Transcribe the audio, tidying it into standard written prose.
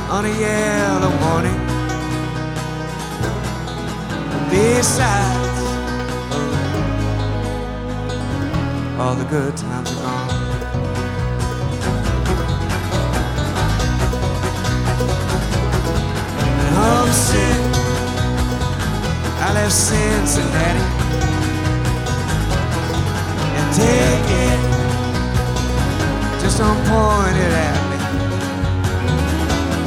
on a yellow morning. Besides, all the good times are gone. And homesick, I left Cincinnati and take it just on point